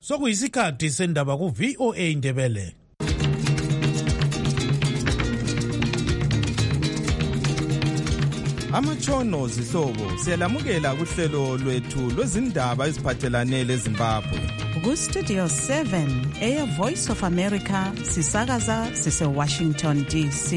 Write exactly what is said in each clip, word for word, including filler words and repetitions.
Sokuyisikhathi sendaba ku V O A Ndebele. Amatshono zihlobo siyalamukela kuhlelo lwethu lwezindaba eziphathelane leZimbabwe. Ku Studio seven Air Voice of America sisakaza sise Washington D C.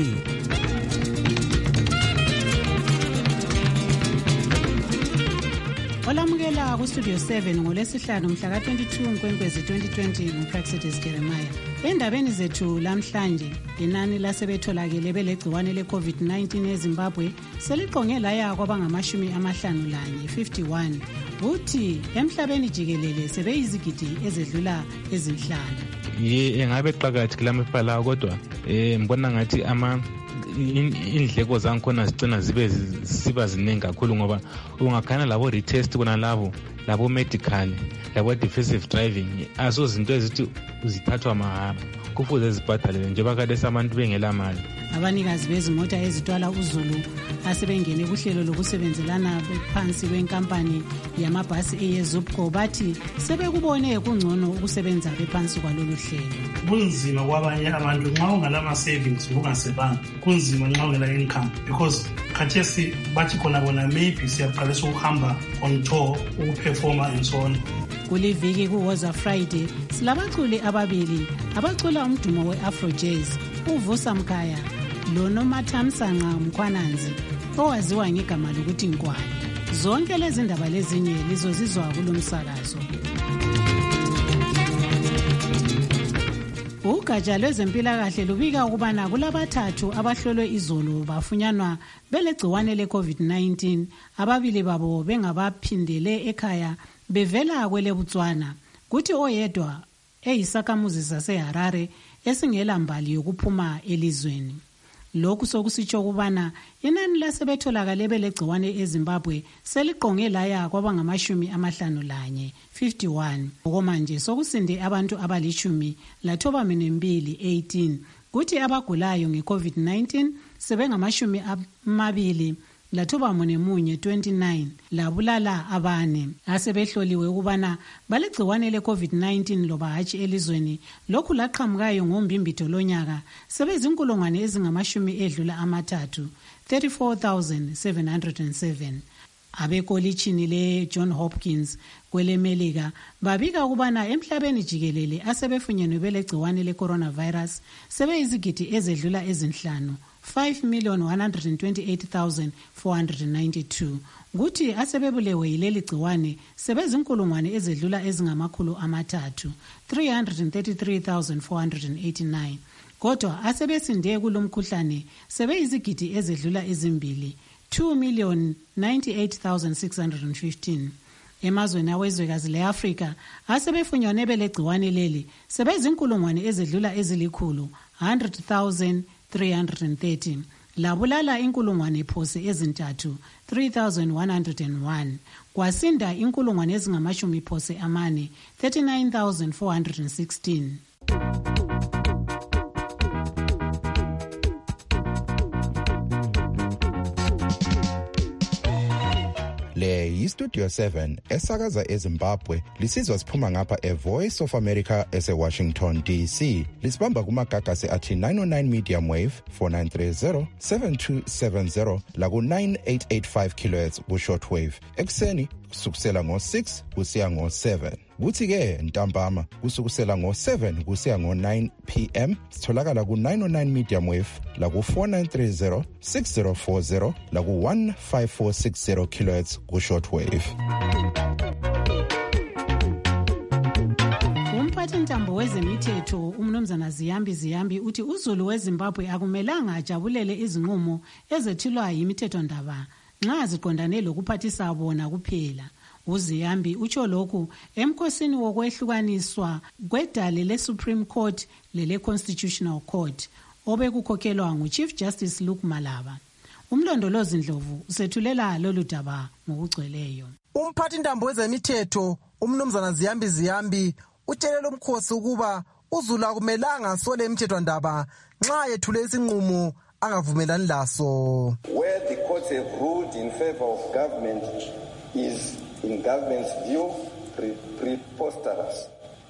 Olamukela ku Studio seven ngolesihlanu mhla ka twenty-two Nkwenkwezi twenty twenty nguPraxidis Jeremiah. Endabeni zethu lamhlanje inani lasebetholakele belegciwane le COVID nineteen eZimbabwe seliqonge laya kwabangamashumi amahlanu lanye fifty-one. Uthi emhlabeni jikelele sebeyizigidi ezedlula ezinhlanu. Ye engabe qhakathi kulamaphala kodwa eh ngibona ngathi ama indleko zankhona zicina zibe siba ziningi kakhulu ngoba ungakhana labo retest kuna labo labo medical labo defensive driving asozinto ezithi uzithathwa mahara kufuze zibhadalele njengoba kade sabantu bengela mali. Abanikazi bezimota ezitwala uZulu asebengene kuhlelo lokusebenzelana phansi kwenkampani yamabhasi eyeZupco bathi sebekubone kungcono ukusebenza bephansi kwalolu hlelo. Kunzima kwabanye abantu nxa ungalama savings ungasebanga, kunzima nxa ungela income because khathesi bathi khona bona maybe siyaqalisa ukuhamba on tour ukuperforma and so on. Kuliviki kuWoza Friday silabaculi ababili abacula umdumo we-Afro Jazz uVusa Mkhaya loNomathamsanqa Mkhwananzi owaziwa ngegama lokuthi Nkwali. Zonke lezi ndaba lezinye lizozizwa kulomsakazo. Ugatsha lwezempilakahle lubika ukubana kulabathathu abahlolwe izolo bafunyanwa belegciwane le COVID nineteen, ababili babo bengabaphindele ekhaya bevela kwele Botswana, kuthi oyedwa eyisakamuzi saseHarare esingela mbali yokuphuma elizweni. Lokhu sokusitsho kubana inani lasebetholakale belegciwane eZimbabwe seliqonge laya kwabangamashumi amahlanu lanye fifty-one. Okomanje sokusinde abantu abalishumi lathoba minembili eighteen, kuthi abagulayo ngeCovid nineteen sebengamashumi amabili lathoba munemunye twenty-nine, labulala abane. Asebehloliwe ukubana balegciwane leCovid nineteen loba hatshi elizweni lokhu laqhamukayo ngombimbitho lonyaka sebezinkulungwane ezingamashumi edlula amathathu thirty-four thousand seven hundred seven. Abekolitshini le John Hopkins kwelemelika babika ukubana emhlabeni jikelele asebefunyenwe belegciwane le coronavirus sebeyizigidi ezedlula ezinhlanu five million one hundred twenty-eight thousand four hundred ninety-two. Kuthi asebebulewe yileli gciwane sebezinkulungwane ezedlula ezingamakhulu amathathu three hundred thirty-three thousand four hundred eighty-nine. Kodwa asebesinde kulomkhuhlane sebeyizigidi ezedlula ezimbili two million ninety-eight thousand six hundred fifteen. Emazweni awezwekazi leAfrika asebefunyenwe belegciwane leli sebezinkulungwane ezedlula ezilikhulu one hundred thousand three hundred thirty. Labulala inkulungwane phose ezintathu three thousand one hundred one. Kwasinda inkulungwane ezingamashumi phose amane thirty-nine thousand four hundred sixteen. Le yiStudio seven esakaza eZimbabwe lisizwa siphuma ngapha eVoice of America eseWashington D C. Lisibamba kumagagasi athi nine oh nine medium wave four nine three zero seven two seven zero laku nine eight eight five kilohertz ku shortwave. Ekseni kusukusela ngo six kusiya ngo seven. Kuthi ke ntambama kusukusela ngo seven kusiya ngo nine p m sitholakala ku nine oh nine medium wave la ku four nine three zero six zero four zero la ku one five four six zero kilohertz ku shortwave. Umphathi ntambo wezemithetho umnumzana Ziyambi Ziyambi uthi uZulu weZimbabwe akumelanga ajabulele izinqumo ezethulwa yimithetho ndaba nxa ziqondane lokuphathisa bona kuphela. UZiyambi utsho lokhu emkhosini wokwehlukaniswa kwedale leSupreme Court lele Constitutional Court obekukhokhelwa nguChief Justice Luke Malaba. Umlondolozi Ndlovu usethulela lolu daba ngokugcweleyo. Umphathi ntambo wezemithetho umnumzana Ziyambi Ziyambi utshelela umkhosi ukuba uZulu akumelanga sole imithetho ndaba nxa yethule isinqumo angavumelani laso. Where the courts have ruled in favor of government is, in government's view, pre- preposterous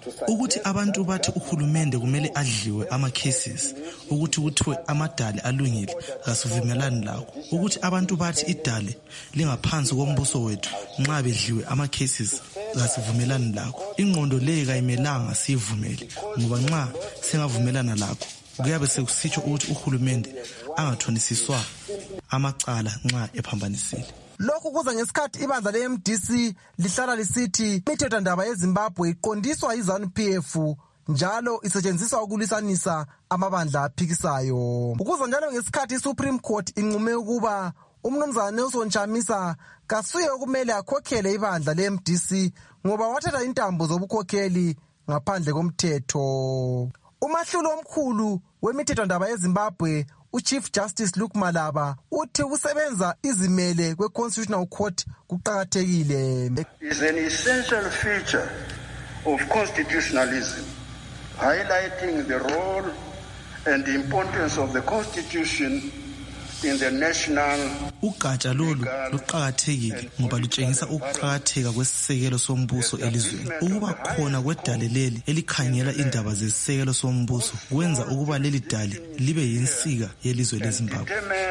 ukuthi abantu bathi uhulumende kumele adliwe ama-cases, ukuthi kuthiwe amadale alungile, kasivumelani lakho. Ukuthi abantu bathi idale lingaphansi kombuso wethu nxa bedliwe ama-cases, kasivumelani lakho. Ingqondo leyo kayimelanga siyivumele, ngoba nxa singavumelana lakho kuyabe sekusitsho ukuthi uhulumende angathonisiswa amacala nxa ephambanisile. Lokhu kuza ngesikhathi ibandla le-M D C lihlala lisithi imithethwandaba yeZimbabwe iqondiswa yi-ZANU P F njalo isetshenziswa ukulwisanisa amabandla aphikisayo. Ukuza njalo ngesikhathi i-Supreme Court inqume ukuba umnumzana Nelson Chamisa kasuye okumele akhokhele ibandla le-M D C ngoba wathatha intambo zobukhokheli ngaphandle komthetho. Umahlulo omkhulu wemithethwandaba yeZimbabwe uChief Justice Luke Malaba uthi ukusebenza izimele kwe-Constitutional Court kuqakathekile. Is an essential feature of constitutionalism, highlighting the role and the importance of the Constitution in the national. Ugatsha lolu luqakathekile ngoba lutshengisa ukuqakatheka kwesisekelo sombuso elizweni. Ukuba khona kwedale leli elikhangela indaba zesisekelo sombuso kwenza ukuba leli dale libe yinsika yelizwe leZimbabwe.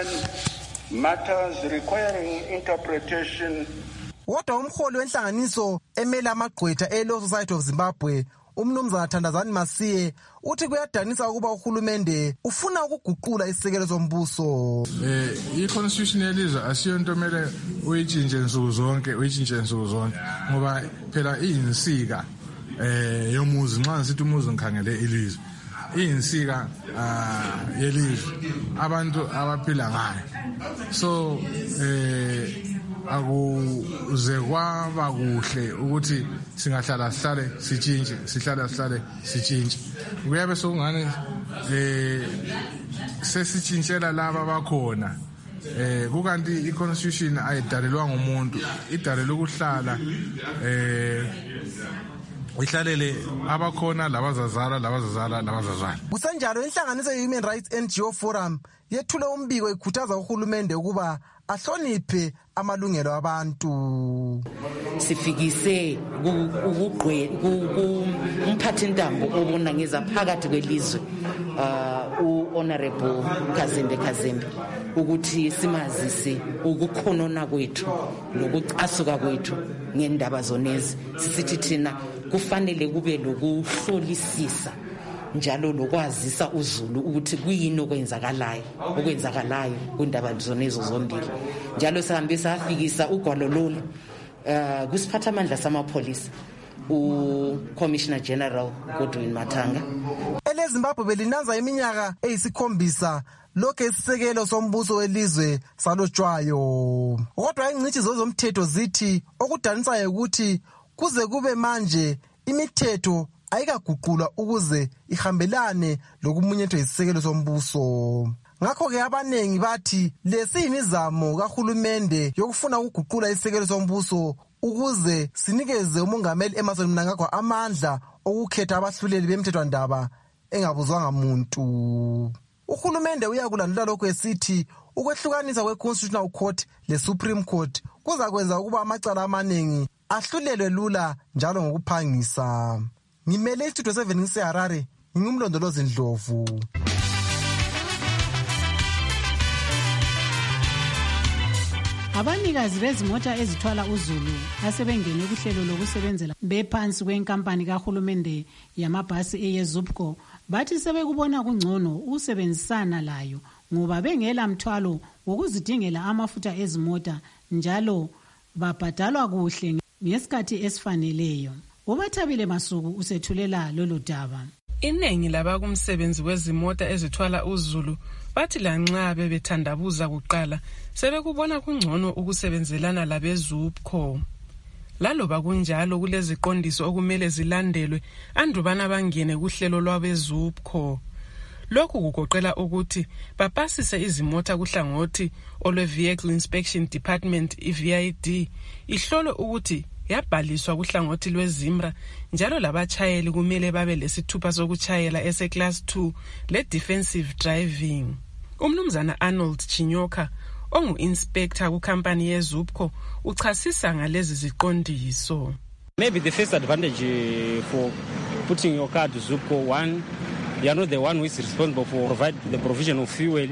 Matters requiring interpretation. Kodwa umholi wenhlanganiso emele amagqwetha e-Law Society of Zimbabwe umnumzana Thandazani Masiye uthi kuyadanisa ukuba uhulumende ufuna ukuguqula isisekelo sombuso. Eh i-constitution yelizwe asiyonto mele uyitshintshe nsuku zonke uyitshintshe nsuku zonke ngoba phela iyinsika eh yomuzi nxa ngithi umuzi ngikhangele ilizwe iyinsika yelizwe abantu abaphila ngayo. So eh akuze kwaba kuhle ukuthi singahlala sihlale sitshintshe sihlala sihlale sitshintshe. Kuyabe sokungane eh sesitshintshela laba abakhona eh kukanti i-constitution ayidalelwa ngumuntu, idalelwe ukuhlala eh ihlalele abakhona labazazala labazazala labazazala. Kusenjalo inhlanganiso ye-Human Rights N G O Forum yethule umbiko ikhuthaza uhulumende ukuba ahloniphe amalungelo abantu. Sifikise ukugqwe umphathintambo obona ngeza phakathi kwelizwe u-Honorable Kazembe Kazembe ukuthi simazise ukukhonona kwethu nokucasuka kwethu ngendaba zonezi. Sisithi thina kufanele kube lokuhlolisisa njalo lokwazisa uZulu ukuthi kuyini okwenzakalayo okwenzakalayo kwindaba zonezo zombili. Njalo sihambe safikisa ugwalo lolu uh kusiphathamandla samapholisa u-Commissioner General Godwin Mathanga. EleZimbabwe belinanza iminyaka eyisikhombisa lokho isisekelo sombuso welizwe salotshwayo. Kodwa ingcithi zomthetho zithi okudanisayo ukuthi kuze kube manje imithetho ayikaguqulwa ukuze ihambelane lokumunyethwa isisekelo sombuso. Ngakho-ke abanengi bathi lesiyimizamo kahulumende yokufuna ukuguqula isisekelo sombuso ukuze sinikeze umongameli Emmerson Mnangagwa amandla okukhetha abahluleli bemthethwandaba engabuzwanga muntu. Uhulumende uyakulandela lokho esithi ukwehlukanisa kwe-Constitutional Court le-Supreme Court kuzakwenza ukuba amacala amaningi ahlulelwe lula njalo ngokuphangisa. Ngimele istudio seven ngiseHarare, ngingumlondolozi Ndlovu. Abanikazi bezimota ezithwala uZulu asebengene kuhlelo lokusebenzela bephansi kwenkampani kahulumende yamabhasi eyeZUPCO bathi sebekubona kungcono usebenzisana layo ngoba bengela mthwalo wokuzidingela amafutha ezimota njalo babhadalwa kuhle ngesikhathi esifaneleyo. Ubathabile Masuku usethulela lolu daba. Iningi labakumsebenzi wezimota ezithwala uZulu bathi lanxa bebethandabuza kuqala sebekubona kungcono ukusebenzelana labeZUPCO. Laloba kunjalo kuleziqondiso okumele zilandelwe andubana bangene kuhlelo lwabeZUPCO. Lokhu kugoqela ukuthi bapasise izimota kuhlangothi olwe Vehicle Inspection Department I V I D ihlolo ukuthi yabhaliswa kuhlangothi lweZimra njalo labachayeli kumele babe lesithupha sokuchayela ese class two le defensive driving. Umnumzana Arnold Chinyoka ongu-inspector kukampani yeZUPCO uchasisa ngalezi ziqondiso. Maybe the first advantage for putting your car to Zupco, one, you are not the one who is responsible for provide the provision of fuel.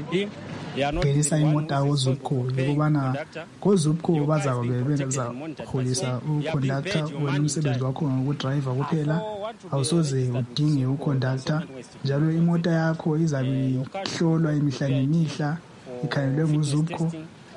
Ngelisa imota ozupco ukubana kozupco bazabe benza holisa uconductor wena umsebenzi wakho ngokudriver kuphela awusoze udinge uconductor njalo imota yakho izabe ihlolwa imihla nemihla ikhangelwe nguzupco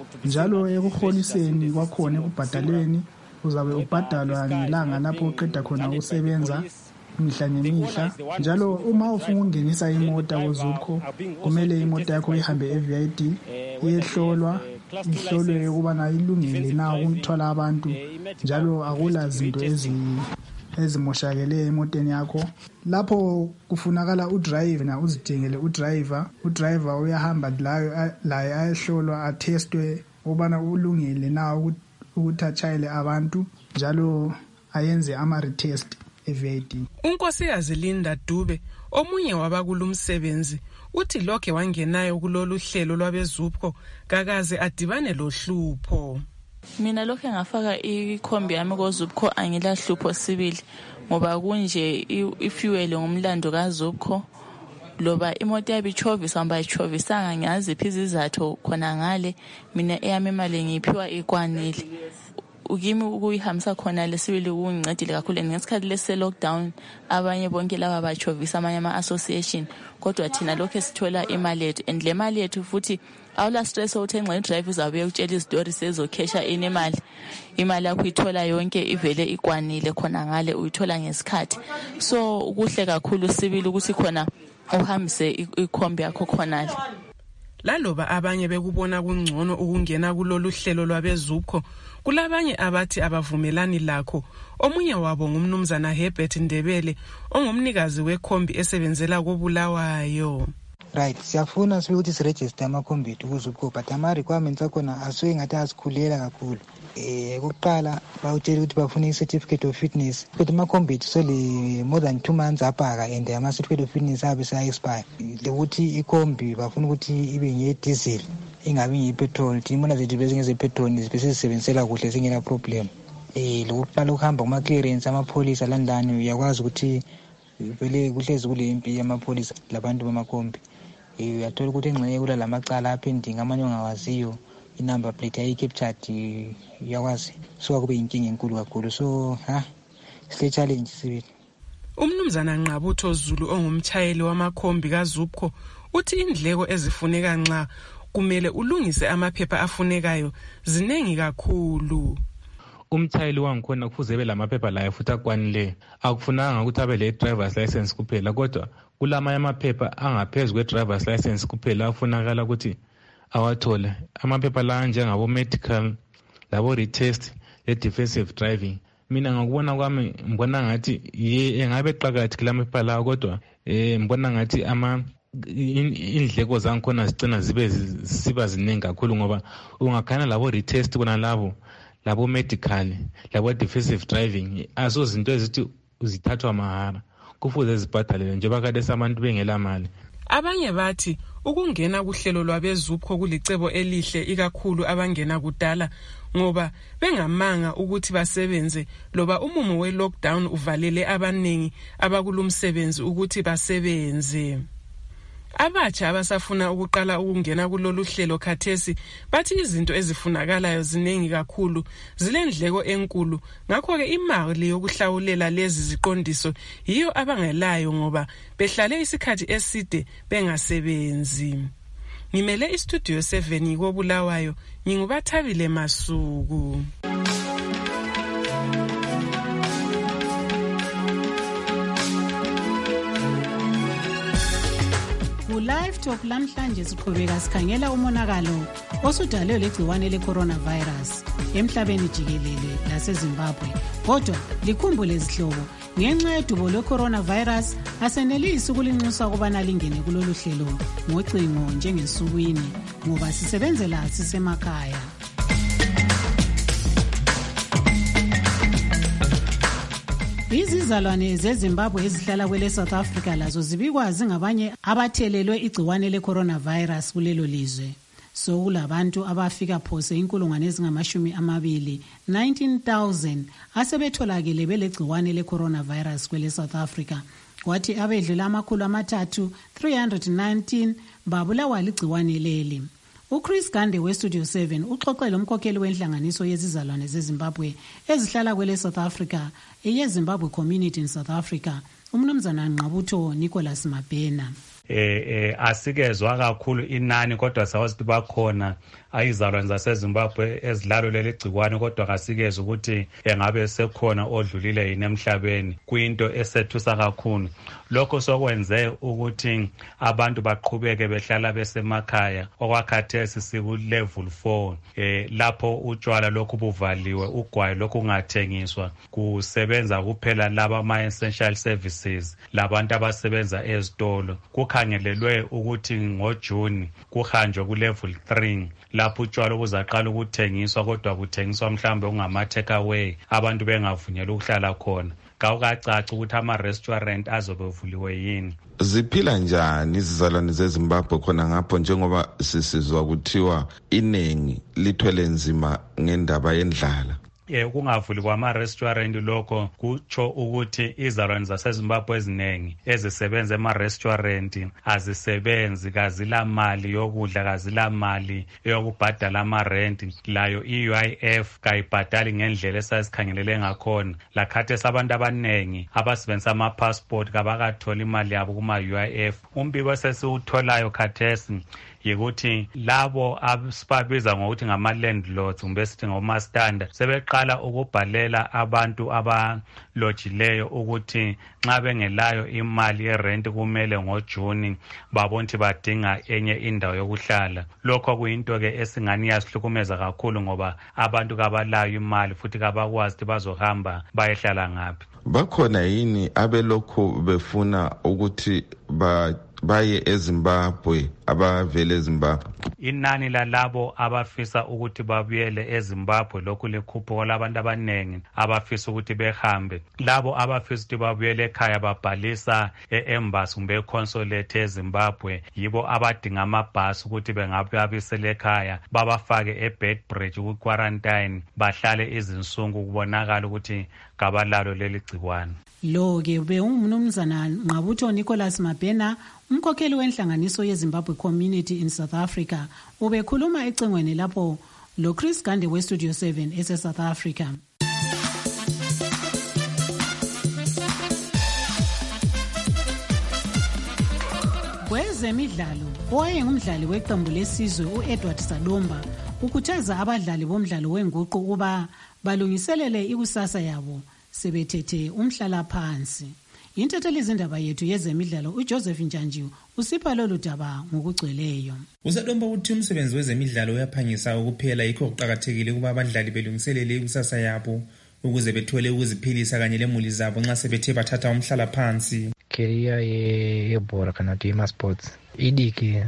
njalo ekuholiseni kwakhona ekubhadalweni uzabe ubhadalwa ngelanga lapho uqeda khona ukusebenza imihla nemihla njalo uma ufuna ukungenisa imota kozupco kumele imota yakho ihambe e-V I D iyehlolwa ihlolwe ukubana ilungile na ukuthwala abantu njalo akula zinto ezi ezimoshakele emoteni yakho lapho kufunakala udrive na uzidingele udriver udriver uyahamba layo laye ayehlolwa atestwe ukubana ulungile na ukuthi achayele abantu njalo ayenze ama retest e-V I D. Unkosikazi Linda Dube omunye wabakulumsebenzi uthi lokhe wangenayo kulolu hlelo lwabezupco kakaze adibane lohlupho. Mina lokhe ngafaka ikhombi yami kozupco angilahlupho sibili ngoba kunje ifuel ngomlando kaZupco loba imoto yabichovisa mba ichovisanga ngiyazi izizathu khona ngale mina eyami imali ngiphiwa ikwanile ukimi ukuyihambisa khona lesibili kungincedile kakhulu ngesikhathi lese lockdown abanye bonke laba bachovisa amanye ama association kodwa thina lokho sithola imali yethu and le mali yethu futhi awula stress uthenxa idrive uzabe utshela istory sezokhesha inemali imali yakho ithola yonke ivele ikwanile khona ngale uyithola ngesikhathi so ukuhle kakhulu sibili ukuthi khona uhambise ikhombi yakho khonale. Laloba abanye bekubona kungcono ukungena kulolu hlelo lwabezupco kulabanye abathi abavumelani lakho omunye wabo ngumnumzana Herbert Ndebele ongumnikazi wekhombi esebenzela koBulawayo. Right, siyafuna sibe ukuthi siregister amakhombi ethu kuzupco but ama requirements akhona asuke ngathi asikhulela kakhulu. Eh ukuqala bawutshela ukuthi bafuna i-certificate of fitness kodwa amakhombi ethu sele more than two months apaka and ama certificate of fitness abe sa expire ukuthi ikhombi bafuna ukuthi ibe nge diesel ingabi ngepetrol timona zethu bese ngeze petrol bese sisebenzisela kuhle singena problem. Eh lokuqala ukuhamba kuma clearance amapolice landani uyakwazi ukuthi vele kuhlezi kule impi yamapolice labantu bamakhombi eh uyathola ukuthi engxenye kula lamacala aphending amanye ongawaziyo inumber plate ayi captured yakwazi so kube inkinga enkulu kakhulu so ha sile challenge sibili. Umnumzana Nqabutho Zulu ongumtshayeli wamakhombi kaZupco uthi indleko ezifuneka nxa kumele ulungise amaphepha afunekayo zinengi kakhulu. Umtshayeli wangikhona kufuze belamaphepha la futhi akwanile akufunanga ukuthi abe le driver's license kuphela kodwa kulama amaphepha angaphezulu kwe driver's license kuphela afunakala ukuthi awathole amaphepha la njengabo medical labo retest le defensive driving. Mina ngakubona kwami ngibona ngathi engabe qhakathi kulamaphepha la kodwa eh ngibona ngathi ama indleko zangikhona zicina zibe siba ziningi kakhulu ngoba ungakhana labo retest bona labo labo medical labo defensive driving asozinto ezithi uzithathwa mahara kufuze zibhadalele njengoba kade sabantu bengela mali. Abanye bathi ukungena kuhlelo lwabezupco kulicebo elihle ikakhulu abangena kudala ngoba bengamanga ukuthi basebenze loba umumo we lockdown uvalele abaningi abakulumsebenzi ukuthi basebenze. Abatsha abasafuna ukuqala ukungena kulolu hlelo khathesi bathi izinto ezifunakalayo zinengi kakhulu zilendleko enkulu ngakho ke imali yokuhlawulela lezi ziqondiso yiyo abangelayo ngoba behlale isikhathi eside bengasebenzi. Ngimele istudio seven koBulawayo ngingubathabile Masuku. Live Talk lamhlanje siqhubeka sikhangela umonakalo osudalwe legciwane le-coronavirus emhlabeni jikelele laseZimbabwe. Kodwa likhumbule izihlobo ngenxa yedubo lwe-coronavirus asenelisi ukulinxusa ukubana lingene kulolu hlelo ngocingo njengensukwini ngoba sisebenzela sisemakhaya. Izizalwane zeZimbabwe ezihlala kwele South Africa lazo zibikwazi ngabanye abathelelwe igciwane le-coronavirus kulelo lizwe. sokulabantu abafika phose inkulungwane ezingamashumi amabili nineteen thousand asebetholakele belegciwane le-coronavirus kwele South Africa, kwathi abedlula amakhulu amathathu three hundred nineteen babulawa ligciwane leli. uChris Gande weStudio seven uxoxele umkhokheli wenhlanganiso yezizalwane zeZimbabwe ezihlala kwele South Africa eyeZimbabwe Community in South Africa, umnumzana Nqabutho Nicholas Mabhena. eh eh asikezwa kakhulu inani, kodwa sawazi bakhona ayizalwane zaseZimbabwe ezidlalo leli gciwane, kodwa kasikezwe ukuthi engabe sekhona odlulile yini emhlabeni. Kuyinto esethusa kakhulu. Lokho sokwenze ukuthi abantu baqhubeke behlala besemakhaya. Okwakhathesi siku level four, eh lapho utshwala lokhu buvaliwe, ugwayi lokhu kungathengiswa, kusebenza kuphela laba ama essential services, labantu abasebenza ezitolo. Kukhangelelwe ukuthi ngoJune kuhanjwe ku level three, lapho utshwala obuzaqala ukuthengiswa, kodwa kuthengiswa mhlambe ungama take away, abantu bengavunyelwa ukuhlala khona. Kawukacaca ukuthi ama-restaurant azobevuliwe yini. Ziphila njani izizalwane zeZimbabwe khona ngapho, njengoba sisizwa kuthiwa iningi lithwele nzima ngendaba yendlala? Eh kungavuli kwama-restaurant lokho kutsho ukuthi izalwane zaseZimbabwe eziningi ezisebenza ema-restaurant azisebenzi, kazila mali yokudla, kazila mali yokubhadala ama-rent, layo i-U I F kayibhadali ngendlela esasikhangelele ngakhona. Lakhathesi abantu abaningi abasebenzisa ama-passport kabakatholi imali yabo kuma-U I F. Umbiko esesiwutholayo khathesi yikuthi labo asibabiza ngokuthi ngama-landlords kumbe sithi ngomastanda sebeqala ukubhalela abantu abalojileyo ukuthi nxa bengelayo imali yerent kumele ngoJuni babone ukuthi badinga enye indawo yokuhlala. Lokho kuyinto-ke esingani yasihlukumeza kakhulu ngoba abantu kabalayo imali futhi kabakwazi ukuthi bazohamba bayehlala ngaphi. Bakhona yini abelokhu befuna ukuthi ba baye eZimbabwe, abavele eZimbabwe? Inani lalabo abafisa ukuthi babuyele eZimbabwe lokhu likhuphuka labantu abanengi abafisa ukuthi behambe. Labo abafisa ukuthi babuyele ekhaya babhalisa e-embassy kumbe e-consulate eZimbabwe, yibo abadinga amabhasi ukuthi bengababisela ekhaya babafake eBedbridge ku-quarantine, bahlale izinsuku kubonakala ukuthi kabalalo leli gciwane. Lo ke beungumnumzana Nqabutho Nicholas Mabhena, umkhokheli wenhlanganiso yeZimbabwe Community in South Africa, ubekhuluma ecengweni lapho lo Chris Gande weStudio seven ese South Africa. Kwezemidlalo, owayengumdlali weqembu lesizwe uEdward Sadomba ukhuthaza abadlali bomdlalo wenguqu ukuba balungiselele ikusasa yabo sebethethe umhlala phansi. Intatheli izindaba yethu yezemidlalo uJoseph Njanjiwe usipha lolu daba ngokugcweleyo. Usadomba uthi umsebenzi wezemidlalo uyaphangisa ukuphela, yikho kuqakathekile ukuba abadlali belungiselele ikusasa yabo ukuze bethole ukuziphilisa kanye lemuli zabo nxa sebethe bathatha umhlala phansi. Career yebhola kana kuti ema-sports idiki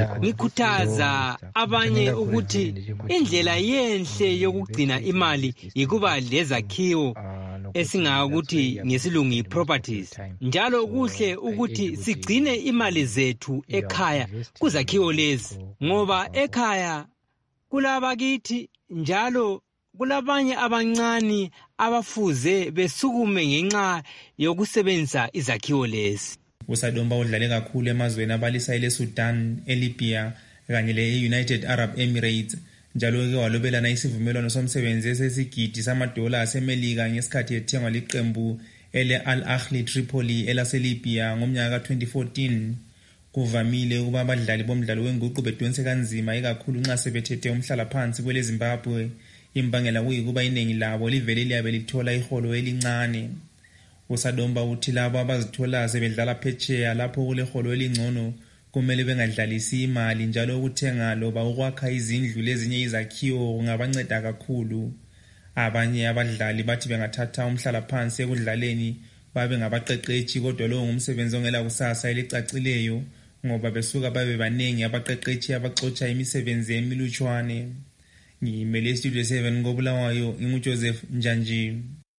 ngikhuthaza abanye ukuthi indlela yenhle yokugcina imali yikuba lezakhiwo esingakuthi ngesilungu i-properties. Njalo kuhle ukuthi sigcine imali zethu ekhaya kuzakhiwo lezi, ngoba ekhaya kulabakithi njalo kulabanye abancane abafuze besukume ngenxa yokusebenzisa izakhiwo lezi. Usadomba udlale kakhulu emazweni abalisa eleSudan, eLibya kanye le-United Arab Emirates. Njalo-ke walobelana isivumelwano somsebenzi esesigidi samadola asemelika ngesikhathi ethengwa liqembu ele-Al Ahly Tripoli elaseLibya ngomnyaka ka-twenty fourteen. Kuvamile ukuba abadlali bomdlalo wenguqu bedonse kanzima ikakhulu nxa sebethethe umhlala phansi kwele Zimbabwe. Imbangela kuyikuba iningi labo livele liyabe lithola iholo elincane. Usadomba uthi labo abazithola sebedlala phetsheya lapho kuleholo elingcono kumele bengadlalisi imali, njalo ukuthenga loba ukwakha izindlu lezinye izakhiwo kungabanceda kakhulu. Abanye abadlali bathi bengathatha umhlala phansi ekudlaleni babe ngabaqeqetshi, kodwa lo ngumsebenzi ongela kusasa elicacileyo ngoba besuka babe baningi abaqeqetshi abaxotsha imisebenzi emilutshwane. Ngimele Studio seven ngobulawayo, inguJoseph Njanjiwe.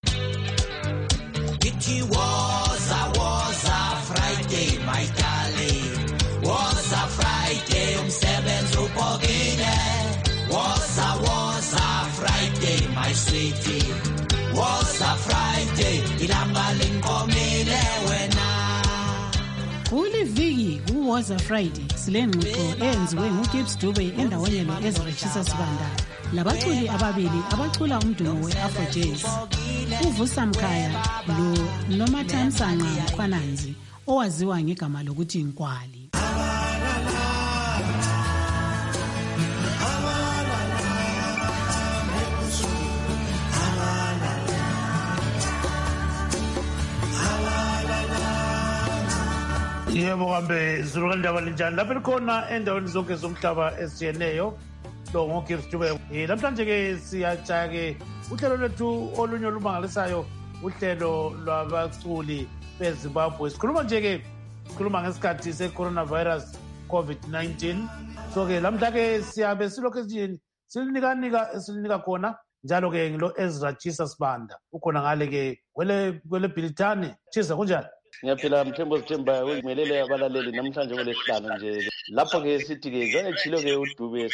It was a was a Friday, my darling. Was a Friday, umsebenzi ubhokile. sweetie. Was a Friday, ilanga linkomile wena. Kuli viki kuwoza Friday silengxoxo eyenziwe nguGibbs Dube endaweni lo-Ezra Jesus Banda labaculi ababili abacula umdumo we-Afro Jazz uVusa Mkhaya lo Nomathamsanqa Mkhwananzi owaziwa ngegama lokuthi Nkwali. Yebo kambe zuluka ndaba linjani lapha likhona endaweni zonke zomhlaba esijeneyo lo ngoGibbs Dube. Eh namhlanje ke siyajaya ke uhlelo lwethu olunye olumangalisayo uhlelo lwabaculi beZimbabwe. Sikhuluma nje ke sikhuluma ngesikhathi se-coronavirus COVID nineteen. So ke lamhla ke siyabe silokhu esijini silinika nika esilinika khona njalo ke ngilo Ezra Jesus Banda ukhona ngale ke kwele kwele Bilitane. Chisa kunjani? Ngiyaphila Mthembu Sithemba uyimelele abalaleli namhlanje ngolesihlanu nje lapho ke sithi ke ngechilo ke uDube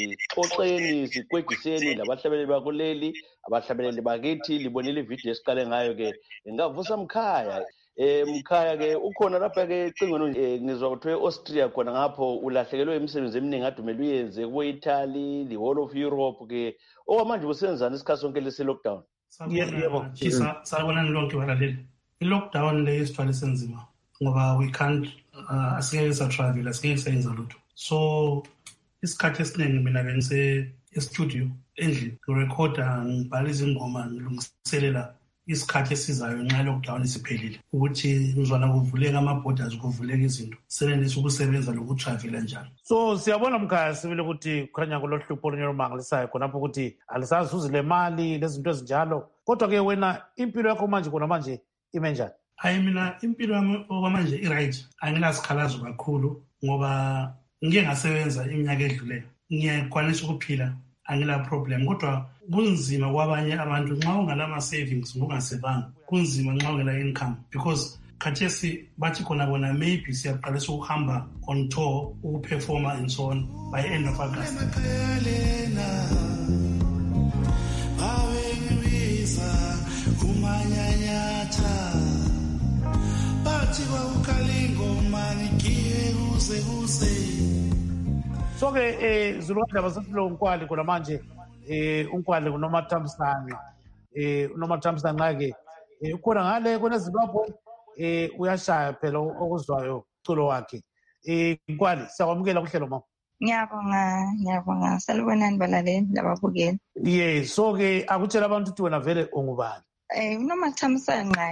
sixoxeni sikwegiseni labahlabeleli bakuleli abahlabeleli bakithi libonile ivideo esiqale ngayo ke ngavusa Mkhaya eh Mkhaya ke ukhona lapha ke cingweni ngizwa ukuthi eAustria khona ngapho ulahlekelwe imisebenzi eminingi adumela uyenze ku Italy the whole of Europe ke okwamanje usenzana isikhathi sonke lesi lockdown. Yebo chisa sabonani lonke balaleli. I-lockdown le isithwale senzima ngoba we can't uh, asingeke sa-travel asingeke sayenza lutho so isikhathi esiningi mina bengise e-studio endlini ngirekhoda ngibhala izingoma ngilungiselela isikhathi esizayo nxa lockdown isiphelile ukuthi ngizwana kuvuleka ama-borders kuvuleka izinto sebenzisa ukusebenza lokutravela njalo. So siyabona Mkhaya sibile ukuthi kukhanya kulohlupho olunye olumangalisayo khonapho ukuthi alisazuzi le mali lezinto ezinjalo kodwa ke wena impilo yakho manje khona manje ime njani? Hayi mina impilo yami okwamanje i-right angilasikhalazo kakhulu ngoba ngike ngasebenza iminyaka edluleyo ngiyakwanisa ukuphila angila problem kodwa kunzima kwabanye abantu nxa ungalama-savings ngungasebanga kunzima nxa ungela income because khathesi bathi khona bona maybe siyaqalisa ukuhamba on tour ukuperforma and so on by end of August. So ke eh zulukandaba sesilo Nkwali khona manje eh uNkwali kuNomathamsanqa eh uNomathamsanqa ke ukhona ngale kona Zimbabwe eh uyashaya phela okuzwayo culo wakhe. Eh Nkwali siyakwamukela kuhlelo mama. Ngiyabonga ngiyabonga salibonani balaleli lababukeli. Yes so ke akutshela abantu ukuthi wena vele ungubani? Eh uNomathamsanqa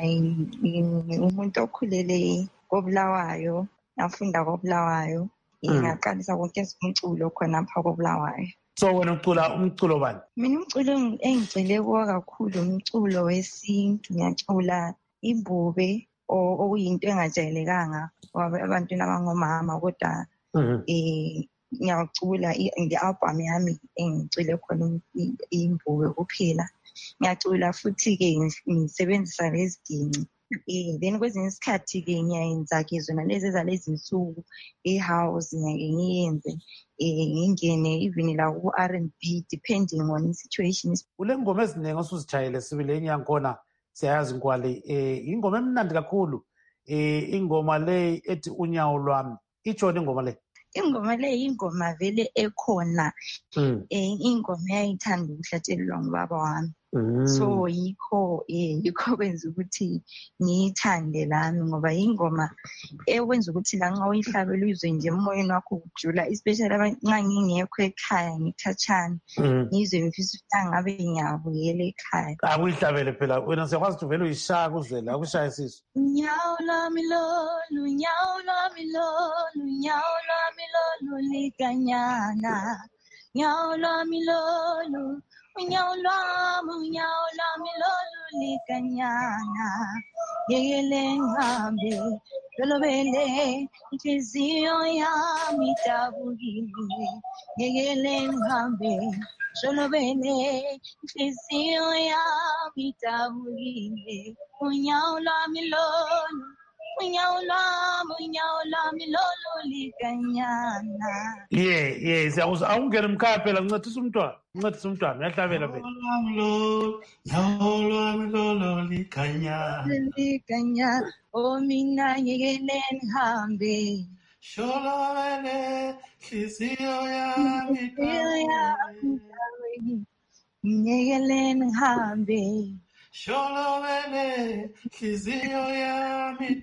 umuntu okhulele koBulawayo nafunda koBulawayo ngaqalisa konke umculo khona lapha koBulawayo. So wena ucula umculo bani? Mina umculo engicile kuwo kakhulu umculo wesintu ngiyacula imbube okuyinto engajayelekanga abantu abangomama kodwa eh ngiyacula i-album yami engicile khona imbube kuphela. Ngiyacula futhi ke ngisebenzisa leziginci eh then kwezinye isikhathi ke ngiyayenza ke zona lezi ezalezi insuku e-house ngeke ngiyenze eh ngingene even la ku R and B depending on the situation. Ule ngoma eziningi osuzijayele sibile engiyakhona siyayazi Nkwali eh ingoma emnandi kakhulu eh ingoma le ethi unyawo lwami ichona ingoma le. Ingoma le ingoma vele ekhona eh ingoma yayithanda ukuhlatshelwa ngubaba wami. So yikho eh yikho kwenza ukuthi ngiyithande lami ngoba ingoma ekwenza ukuthi la nxa uyihlabela uzwe nje emoyeni wakho ukujula especially nxa ngingekho ekhaya ngikhatshana ngizwe ngifisa ukuthi ngabe ngiyabuyela ekhaya. Akuyihlabele phela wena siyakwazi ukuthi vele uyishaya kuzwela akushaya siso. Unyawo lwami lolu unyawo lwami lolu unyawo lwami lolu likanyana unyawo lwami lolu unyawo lwami unyawo lwami lolu likanyana yekele ngihambe lolobele inhliziyo yami idabukile yekele ngihambe lolobele inhliziyo yami idabukile unyawo lwami lolu unyawo lwami unyawo lwami lolo likanyana. Yeah, yeah, siyakuzwa awungena emkhaya phela ngincedisa umntwana ngincedisa umntwana uyahlabela phela. Unyawo lwami lolo likanyana. Likanyana oh mina ngiyekele ngihambe. Sholowele hliziyo yami ngiyekele ngihambe. Sholowele hliziyo yami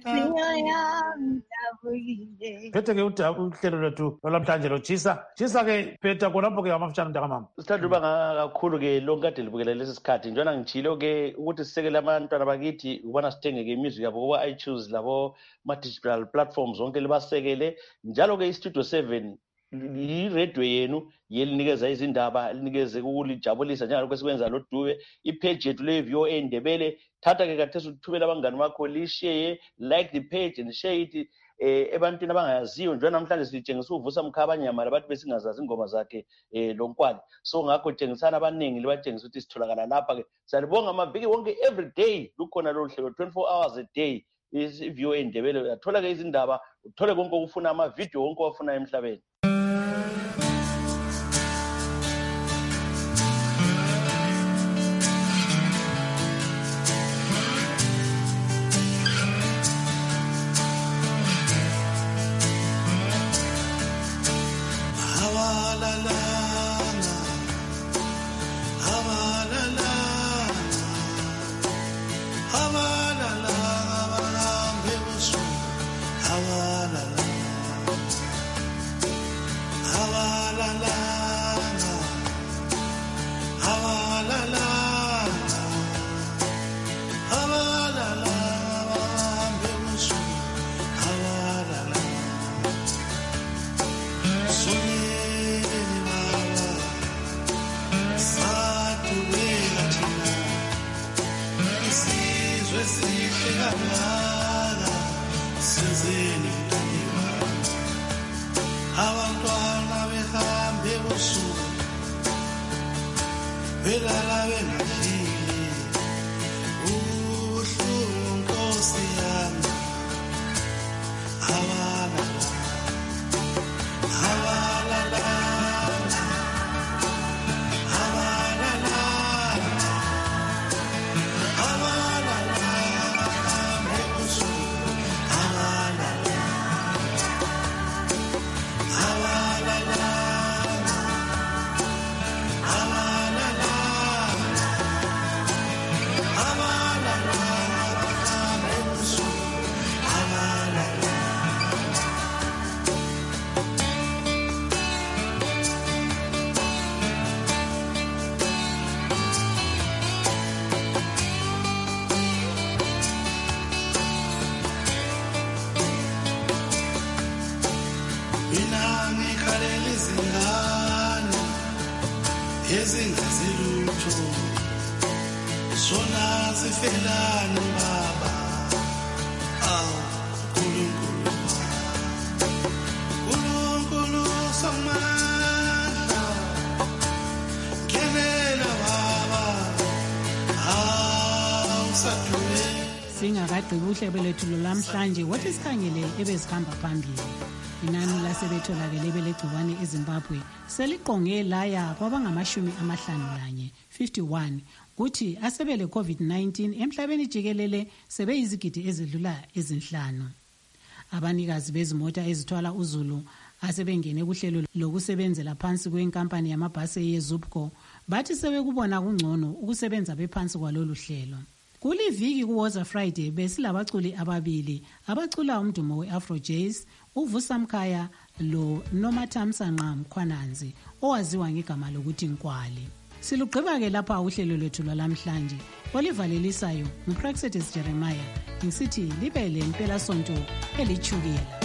phethe ke uhlelo lwethu lwalamhlanje lotshisa tshisa ke phetha khonapho ke amafutshane mntakamama. Sithanda uba kakhulu ke lonke kade libukela lesi sikhathi njena ngitshilo ke ukuthi sisekele abantwana bakithi ubona sithenge-ke imizwi yabo kuba iTunes labo ma-digital platforms zonke libasekele njalo ke iStudio seven i-radio yenu yelinikeza izindaba elinikeze ukulijabulisa njengalokho esikwenza lo Dube ipage yethu le-V O A Ndebele. Thatha ke kathesi ukuthubela abangani bakho lishare, like the page and share it eh ebantwini abangayaziyo njengoba namhlanje sitshengisa uvusa Mkhabanyama labantu besingazazi ingoma zakhe eh loNkwali. So ngakho tshengisana abaningi libatshengisa ukuthi sitholakala lapha ke. Siyabonga amaviki wonke every day lukhona lo hlelo twenty-four hours a day i-V O A Ndebele. Uyathola ke izindaba, uthole konke okufuna ama video wonke ofuna emhlabeni. singakagqibi uhlelo lethu lwamhlanje wothi sikhangele ebezihamba phambili. Inani lasebetholakele ebelegciwane eZimbabwe seliqonge laya kwabangamashumi amahlanu lanye fifty-one kuthi asebele COVID nineteen emhlabeni jikelele sebeyizigidi ezidlula ezinhlanu. Abanikazi bezimota ezithwala uzulu asebengene kuhlelo lokusebenzela phansi kwenkampani yamabhasi yeZUPCO bathi sebekubona kungcono ukusebenza bephansi kwalolu hlelo. Kuliviki kuWoza Friday besilabaculi ababili abacula umdumo weAfro Jazz uVusa Mkhaya lo Nomathamsanqa Mkhwananzi owaziwa ngegama lokuthi Nkwali. Silugqiba ke lapha uhlelo lwethu lwalamhlanje olivalelisayo uPraxetis Jeremiah ngisithi libe le impela sonto elichukela.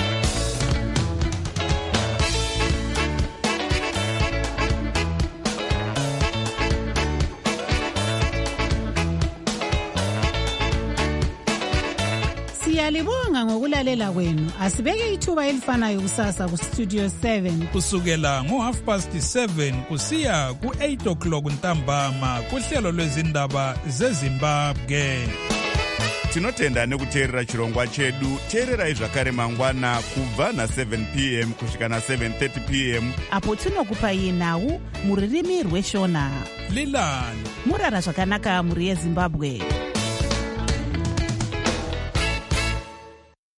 Siyalibonga ngokulalela kwenu. Asibeke ithuba elifanayo kusasa ku Studio seven kusukela ngo half past seven kusiya ku eight o'clock ntambama kuhlelo lwezindaba zeZimbabwe. tinotenda nekuteerera chirongwa chedu. Teererai zvakare mangwana kubva na-seven p m kusvika na-seven thirty p m apo tinokupai nhau muririmi rweshona. lilani murara zvakanaka muri yezimbabwe.